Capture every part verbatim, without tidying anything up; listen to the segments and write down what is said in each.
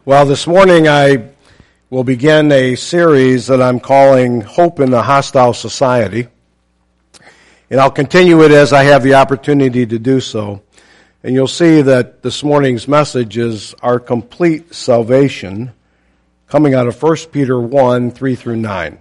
Well, this morning I will begin a series that I'm calling Hope in a Hostile Society. And I'll continue it as I have the opportunity to do so. And you'll see that this morning's message is our complete salvation, coming out of First Peter one, three through nine.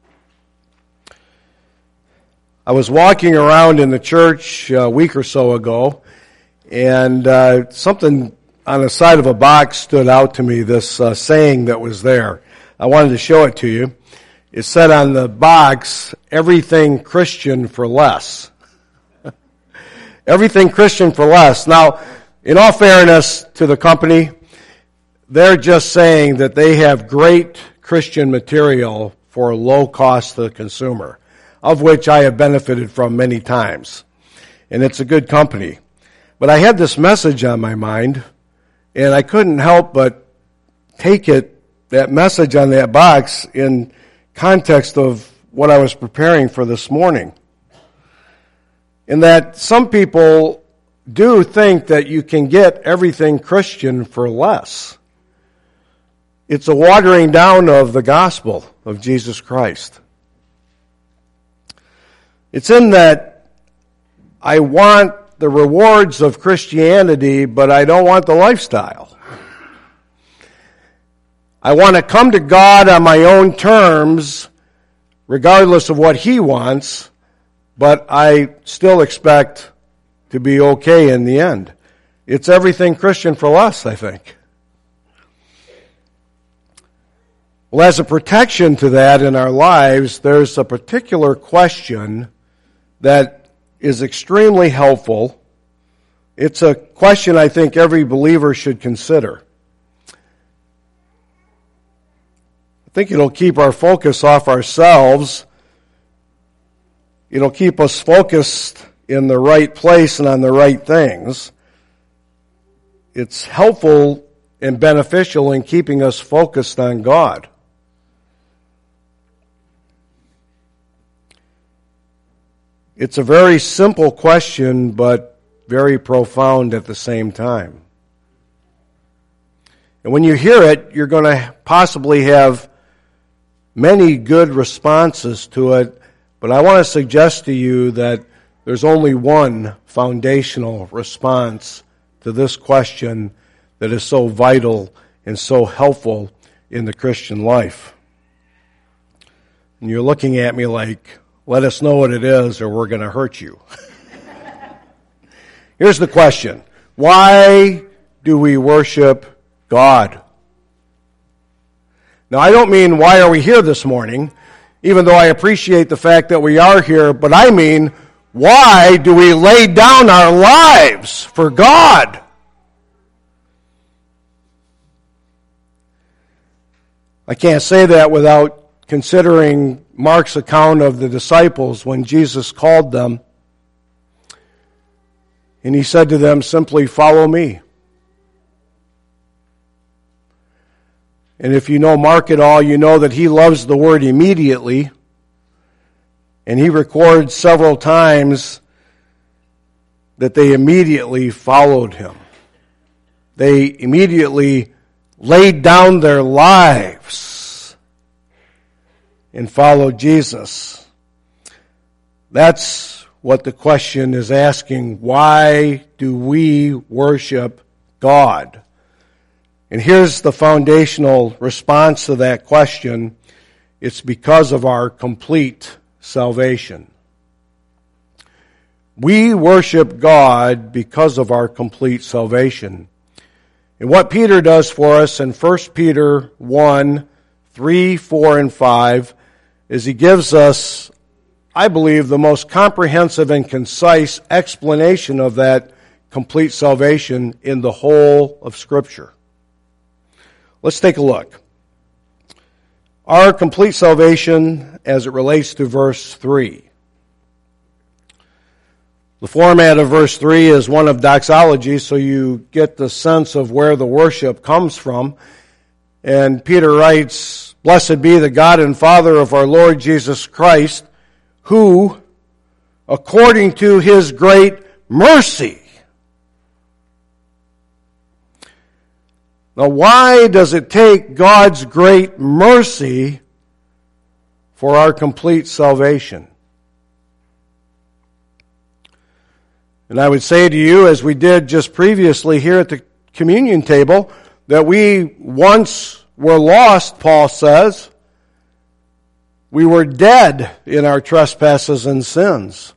I was walking around in the church a week or so ago, and uh, something on the side of a box stood out to me, this uh, saying that was there. I wanted to show it to you. It said on the box, everything Christian for less. Everything Christian for less. Now, in all fairness to the company, they're just saying that they have great Christian material for low cost to the consumer, of which I have benefited from many times. And it's a good company. But I had this message on my mind, and I couldn't help but take it, that message on that box, in context of what I was preparing for this morning. In that some people do think that you can get everything Christian for less. It's a watering down of the gospel of Jesus Christ. It's in that I want the rewards of Christianity, but I don't want the lifestyle. I want to come to God on my own terms, regardless of what He wants, but I still expect to be okay in the end. It's everything Christian for less, I think. Well, as a protection to that in our lives, there's a particular question that is extremely helpful. It's a question I think every believer should consider. I think it'll keep our focus off ourselves. It'll keep us focused in the right place and on the right things. It's helpful and beneficial in keeping us focused on God. It's a very simple question, but very profound at the same time. And when you hear it, you're going to possibly have many good responses to it, but I want to suggest to you that there's only one foundational response to this question that is so vital and so helpful in the Christian life. And you're looking at me like, let us know what it is or we're going to hurt you. Here's the question. Why do we worship God? Now, I don't mean why are we here this morning, even though I appreciate the fact that we are here, but I mean, why do we lay down our lives for God? I can't say that without considering Mark's account of the disciples when Jesus called them. And he said to them, simply follow me. And if you know Mark at all, you know that he loves the word immediately. And he records several times that they immediately followed him. They immediately laid down their lives and followed Jesus. That's what the question is asking. Why do we worship God? And here's the foundational response to that question. It's because of our complete salvation. We worship God because of our complete salvation. And what Peter does for us in First Peter one, three, four, and five is he gives us, I believe, the most comprehensive and concise explanation of that complete salvation in the whole of Scripture. Let's take a look. Our complete salvation as it relates to verse three. The format of verse three is one of doxology, so you get the sense of where the worship comes from. And Peter writes, "Blessed be the God and Father of our Lord Jesus Christ, who, according to His great mercy." Now, why does it take God's great mercy for our complete salvation? And I would say to you, as we did just previously here at the communion table, that we once were lost, Paul says. We were dead in our trespasses and sins.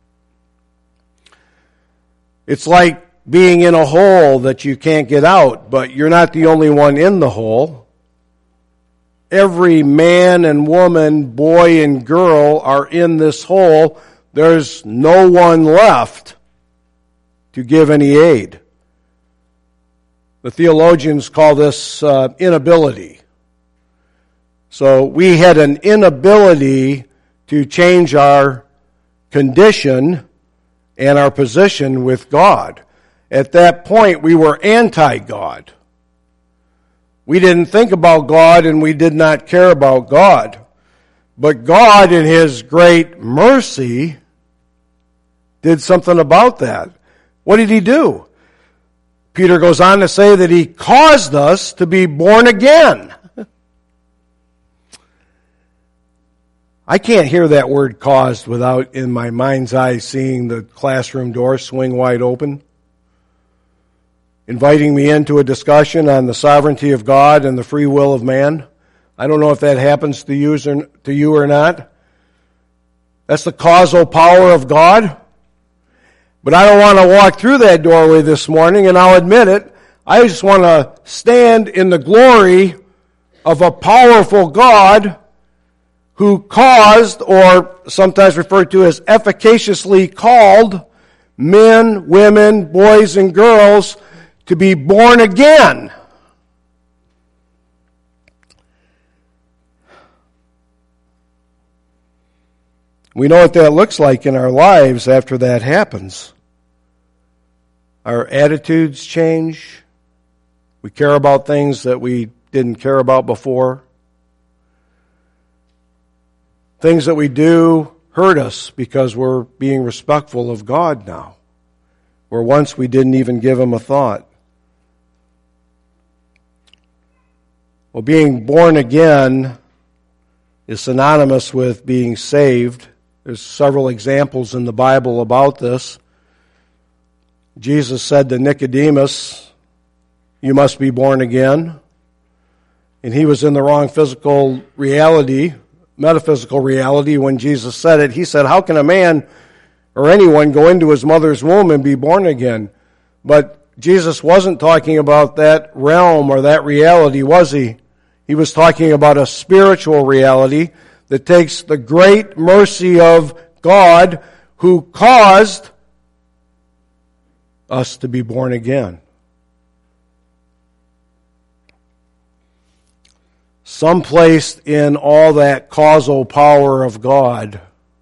It's like being in a hole that you can't get out, but you're not the only one in the hole. Every man and woman, boy and girl are in this hole. There's no one left to give any aid. The theologians call this uh, inability. So we had an inability to change our condition and our position with God. At that point, we were anti-God. We didn't think about God and we did not care about God. But God, in His great mercy, did something about that. What did He do? Peter goes on to say that He caused us to be born again. I can't hear that word caused without, in my mind's eye, seeing the classroom door swing wide open, inviting me into a discussion on the sovereignty of God and the free will of man. I don't know if that happens to you or, to you or not. That's the causal power of God. But I don't want to walk through that doorway this morning, and I'll admit it. I just want to stand in the glory of a powerful God who caused, or sometimes referred to as efficaciously called, men, women, boys, and girls to be born again. We know what that looks like in our lives after that happens. Our attitudes change. We care about things that we didn't care about before. Things that we do hurt us because we're being respectful of God now, where once we didn't even give Him a thought. Well, being born again is synonymous with being saved. There's several examples in the Bible about this. Jesus said to Nicodemus, "You must be born again." And he was in the wrong physical reality, metaphysical reality when Jesus said it. He said, "How can a man or anyone go into his mother's womb and be born again?" But Jesus wasn't talking about that realm or that reality, was he? He was talking about a spiritual reality that takes the great mercy of God who caused us to be born again. Someplace in all that causal power of God,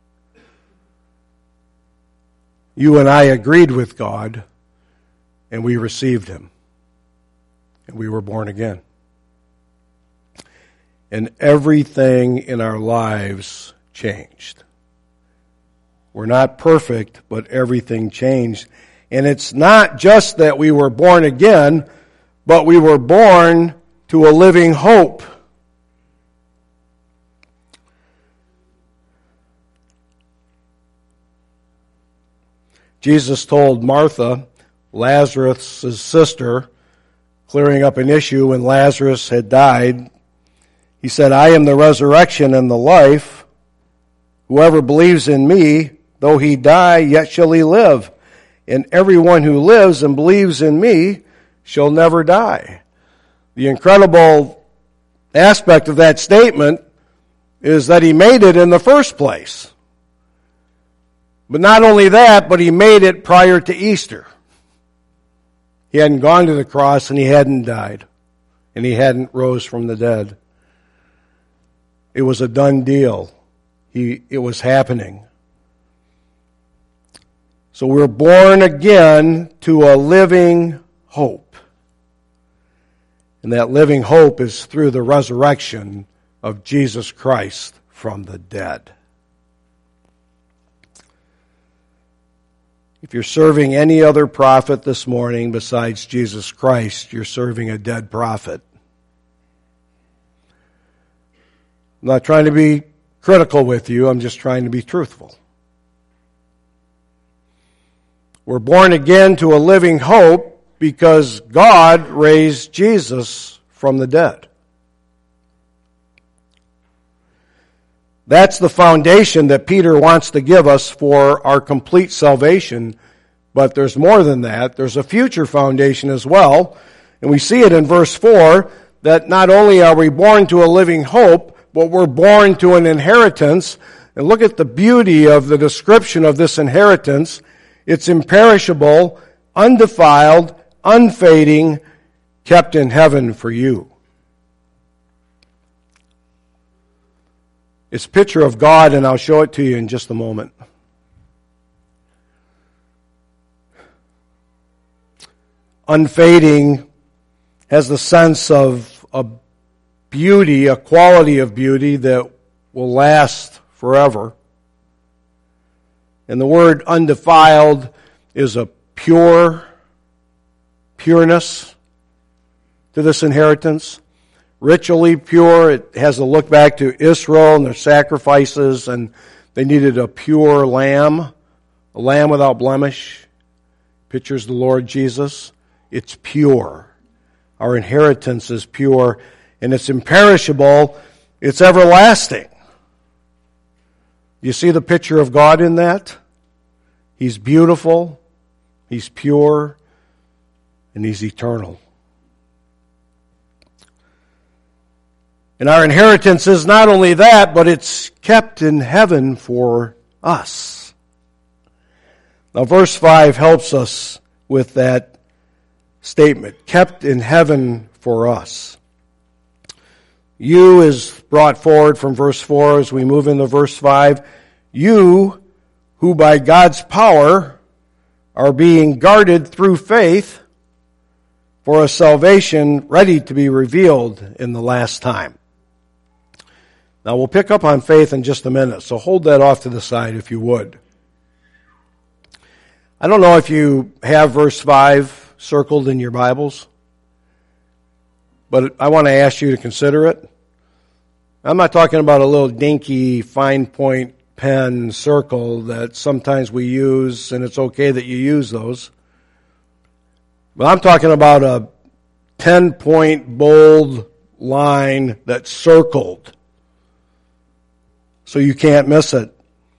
you and I agreed with God, and we received Him, and we were born again. And everything in our lives changed. We're not perfect, but everything changed. And it's not just that we were born again, but we were born to a living hope. Jesus told Martha, Lazarus' sister, clearing up an issue when Lazarus had died, He said, "I am the resurrection and the life. Whoever believes in me, though he die, yet shall he live. And everyone who lives and believes in me shall never die." The incredible aspect of that statement is that He made it in the first place. But not only that, but He made it prior to Easter. He hadn't gone to the cross and He hadn't died. And He hadn't rose from the dead. It was a done deal. He, it was happening. So we're born again to a living hope. And that living hope is through the resurrection of Jesus Christ from the dead. If you're serving any other prophet this morning besides Jesus Christ, you're serving a dead prophet. I'm not trying to be critical with you, I'm just trying to be truthful. We're born again to a living hope because God raised Jesus from the dead. That's the foundation that Peter wants to give us for our complete salvation. But there's more than that. There's a future foundation as well. And we see it in verse four, that not only are we born to a living hope, but we're born to an inheritance. And look at the beauty of the description of this inheritance. It's imperishable, undefiled, unfading, kept in heaven for you. It's a picture of God, and I'll show it to you in just a moment. Unfading has the sense of a beauty, a quality of beauty that will last forever. And the word undefiled is a pure, pureness to this inheritance. Ritually pure. It has a look back to Israel and their sacrifices, and they needed a pure lamb, a lamb without blemish. Pictures the Lord Jesus. It's pure. Our inheritance is pure, and it's imperishable. It's everlasting. You see the picture of God in that? He's beautiful, He's pure, and He's eternal. And our inheritance is not only that, but it's kept in heaven for us. Now, verse five helps us with that statement, kept in heaven for us. You is brought forward from verse four as we move into verse five. You, who by God's power are being guarded through faith for a salvation ready to be revealed in the last time. Now, we'll pick up on faith in just a minute, so hold that off to the side if you would. I don't know if you have verse five circled in your Bibles, but I want to ask you to consider it. I'm not talking about a little dinky fine point pen circle that sometimes we use, and it's okay that you use those. But I'm talking about a ten-point bold line that's circled, so you can't miss it.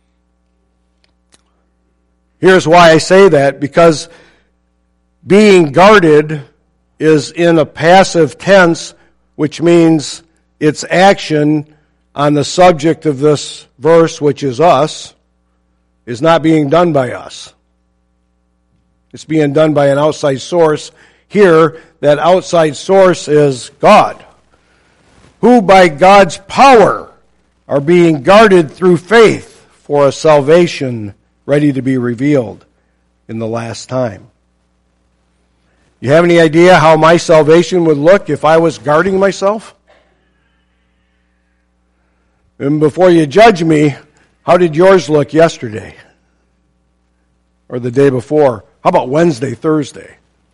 Here's why I say that, because being guarded is in a passive tense, which means its action on the subject of this verse, which is us, is not being done by us. It's being done by an outside source. Here, that outside source is God, who by God's power are being guarded through faith for a salvation ready to be revealed in the last time. You have any idea how my salvation would look if I was guarding myself? And before you judge me, how did yours look yesterday? Or the day before? How about Wednesday, Thursday?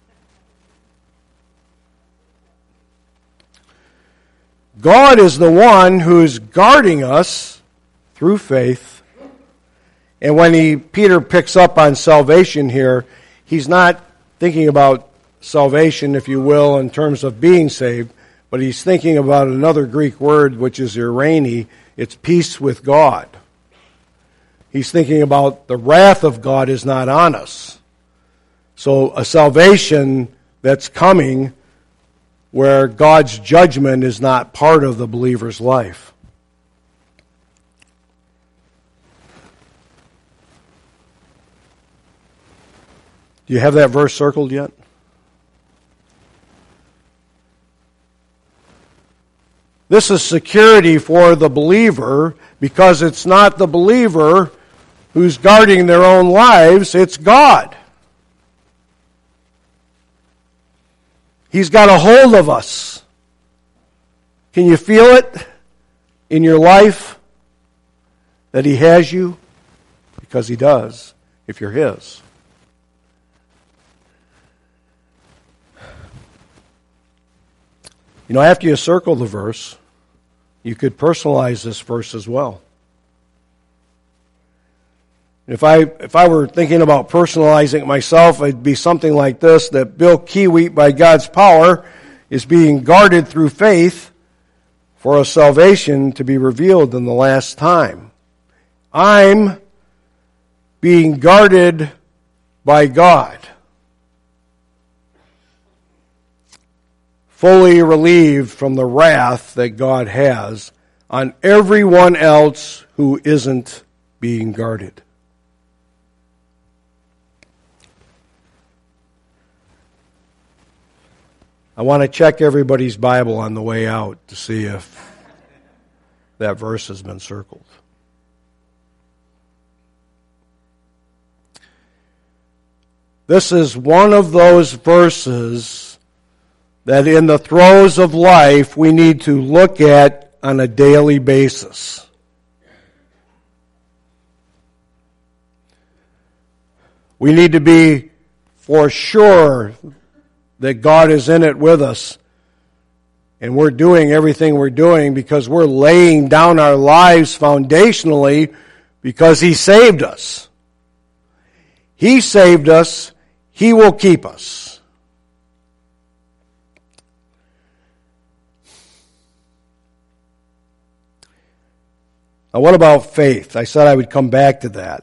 God is the one who's guarding us through faith. And when he Peter picks up on salvation here, he's not thinking about salvation, if you will, in terms of being saved, but he's thinking about another Greek word, which is eirene. It's peace with God. He's thinking about the wrath of God is not on us. So a salvation that's coming where God's judgment is not part of the believer's life. Do you have that verse circled yet? This is security for the believer because it's not the believer who's guarding their own lives, it's God. He's got a hold of us. Can you feel it in your life that He has you? Because He does, if you're His. You know, after you circle the verse, you could personalize this verse as well. If I if I were thinking about personalizing it myself, it'd be something like this, that Bill Kiewit, by God's power, is being guarded through faith for a salvation to be revealed in the last time. I'm being guarded by God, fully relieved from the wrath that God has on everyone else who isn't being guarded. I want to check everybody's Bible on the way out to see if that verse has been circled. This is one of those verses that in the throes of life we need to look at on a daily basis. We need to be for sure that God is in it with us, and we're doing everything we're doing because we're laying down our lives foundationally because He saved us. He saved us. He will keep us. Now, what about faith? I said I would come back to that.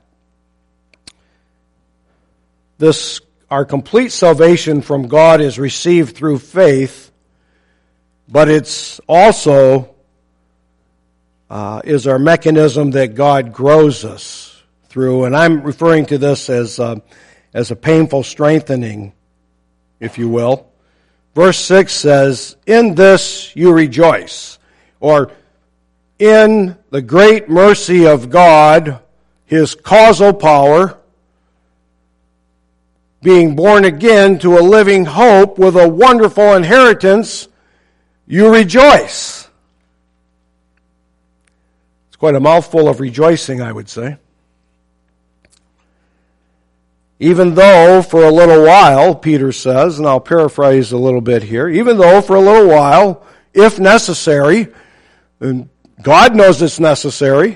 This Our complete salvation from God is received through faith, but it's also uh, is our mechanism that God grows us through. And I'm referring to this as uh, as a painful strengthening, if you will. Verse six says, "In this you rejoice," or in the great mercy of God, His causal power, being born again to a living hope with a wonderful inheritance, you rejoice. It's quite a mouthful of rejoicing, I would say. Even though for a little while, Peter says, and I'll paraphrase a little bit here, even though for a little while, if necessary, and God knows it's necessary,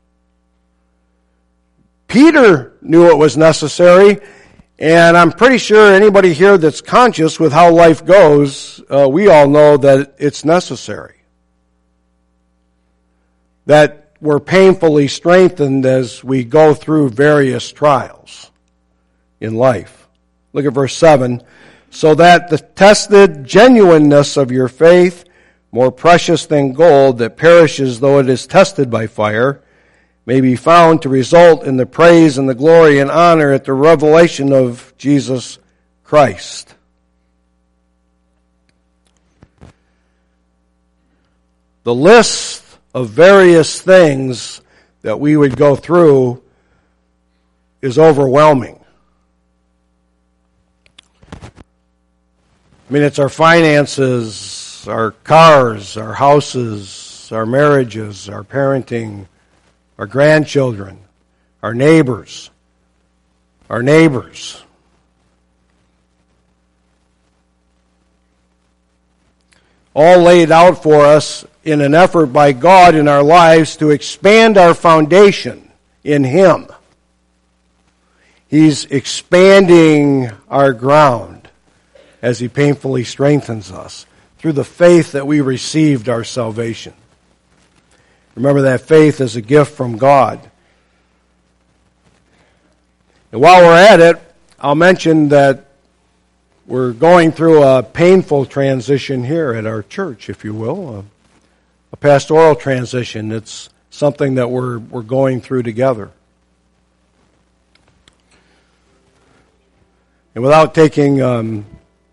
Peter knew it was necessary, and I'm pretty sure anybody here that's conscious with how life goes, uh, we all know that it's necessary. That we're painfully strengthened as we go through various trials in life. Look at verse seven. "So that the tested genuineness of your faith, more precious than gold that perishes though it is tested by fire, may be found to result in the praise and the glory and honor at the revelation of Jesus Christ." The list of various things that we would go through is overwhelming. I mean, it's our finances, our cars, our houses, our marriages, our parenting, our grandchildren, our neighbors, our neighbors. All laid out for us in an effort by God in our lives to expand our foundation in Him. He's expanding our ground as He painfully strengthens us through the faith that we received our salvation. Remember that faith is a gift from God. And while we're at it, I'll mention that we're going through a painful transition here at our church, if you will, a, a pastoral transition. It's something that we're we're going through together. And without taking um,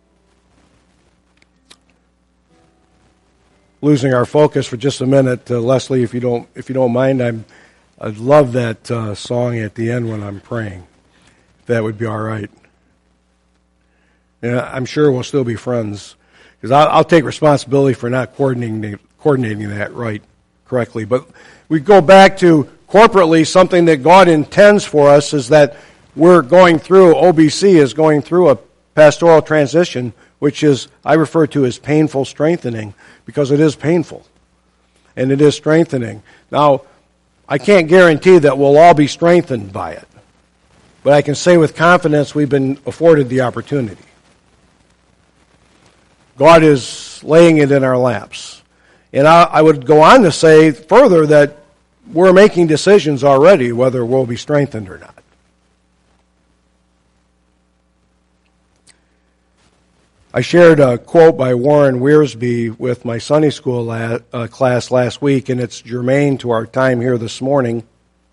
losing our focus for just a minute, uh, Leslie, if you don't if you don't mind, I'm I'd love that uh, song at the end when I'm praying. If that would be all right. Yeah, I'm sure we'll still be friends because I'll, I'll take responsibility for not coordinating coordinating that right correctly. But we go back to corporately something that God intends for us is that we're going through, O B C is going through a pastoral transition which is, I refer to as painful strengthening, because it is painful. And it is strengthening. Now, I can't guarantee that we'll all be strengthened by it. But I can say with confidence we've been afforded the opportunity. God is laying it in our laps. And I, I would go on to say further that we're making decisions already whether we'll be strengthened or not. I shared a quote by Warren Wiersbe with my Sunday school la- uh, class last week, and it's germane to our time here this morning.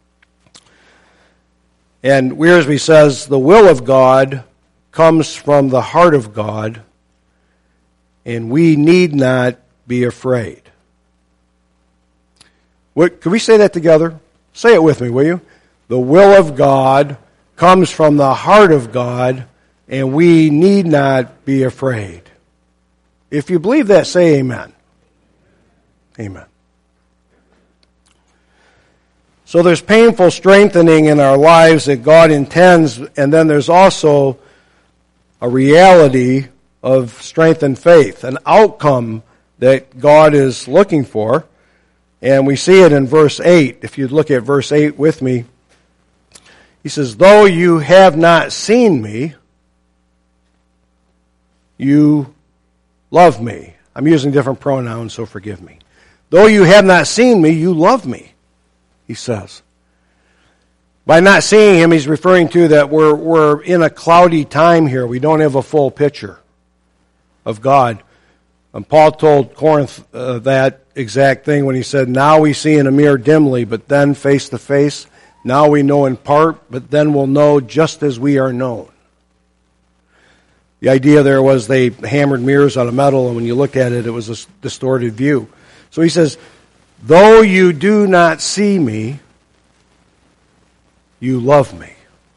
And Wiersbe says, "The will of God comes from the heart of God, and we need not be afraid." What, could we say that together? Say it with me, will you? The will of God comes from the heart of God, and we need not be afraid. If you believe that, say amen. Amen. So there's painful strengthening in our lives that God intends, and then there's also a reality of strengthened faith, an outcome that God is looking for. And we see it in verse eight. If you'd look at verse eight with me, he says, "Though you have not seen me, you love me." I'm using different pronouns, so forgive me. "Though you have not seen me, you love me," he says. By not seeing him, he's referring to that we're, we're in a cloudy time here. We don't have a full picture of God. And Paul told Corinth uh, that exact thing when he said, "Now we see in a mirror dimly, but then face to face. Now we know in part, but then we'll know just as we are known." The idea there was they hammered mirrors out of metal, and when you looked at it, it was a distorted view. So he says, "Though you do not see me, you love me."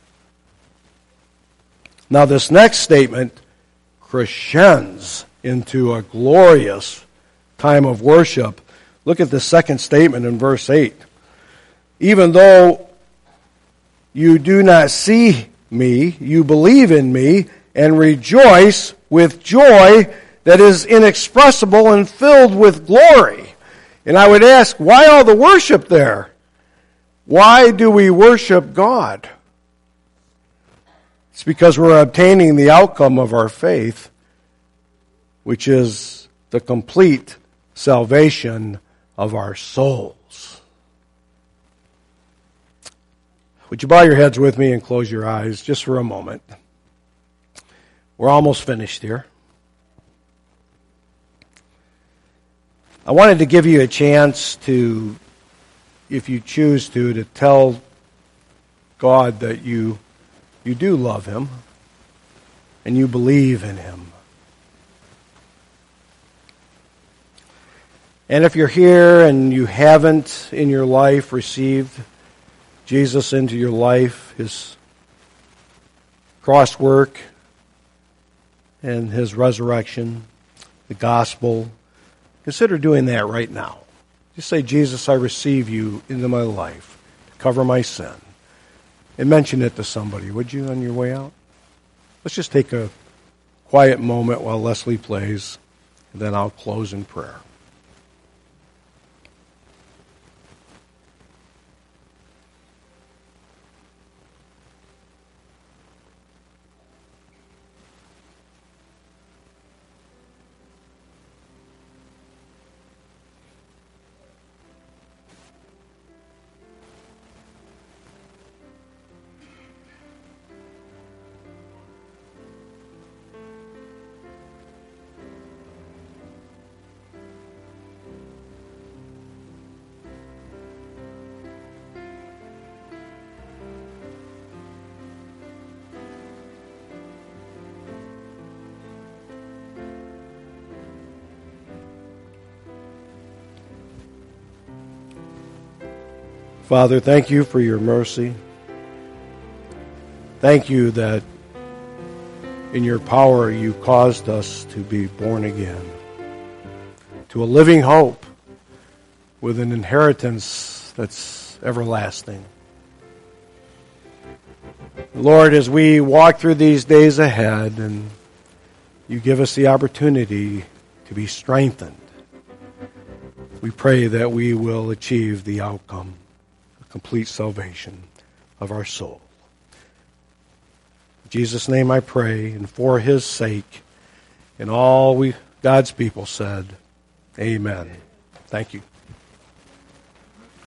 Now this next statement crescends into a glorious time of worship. Look at the second statement in verse eight. "Even though you do not see me, you believe in me, and rejoice with joy that is inexpressible and filled with glory." And I would ask, why all the worship there? Why do we worship God? It's because we're obtaining the outcome of our faith, which is the complete salvation of our souls. Would you bow your heads with me and close your eyes just for a moment? We're almost finished here. I wanted to give you a chance to, if you choose to, to tell God that you you do love Him and you believe in Him. And if you're here and you haven't in your life received Jesus into your life, His cross work and His resurrection, the gospel, consider doing that right now. Just say, "Jesus, I receive you into my life to cover my sin." And mention it to somebody, would you, on your way out? Let's just take a quiet moment while Leslie plays, and then I'll close in prayer. Father, thank you for your mercy. Thank you that in your power you caused us to be born again to a living hope with an inheritance that's everlasting. Lord, as we walk through these days ahead and you give us the opportunity to be strengthened. We pray that we will achieve the outcome, the complete salvation of our soul. In Jesus' name I pray, and for his sake, and all we God's people said, amen. Thank you.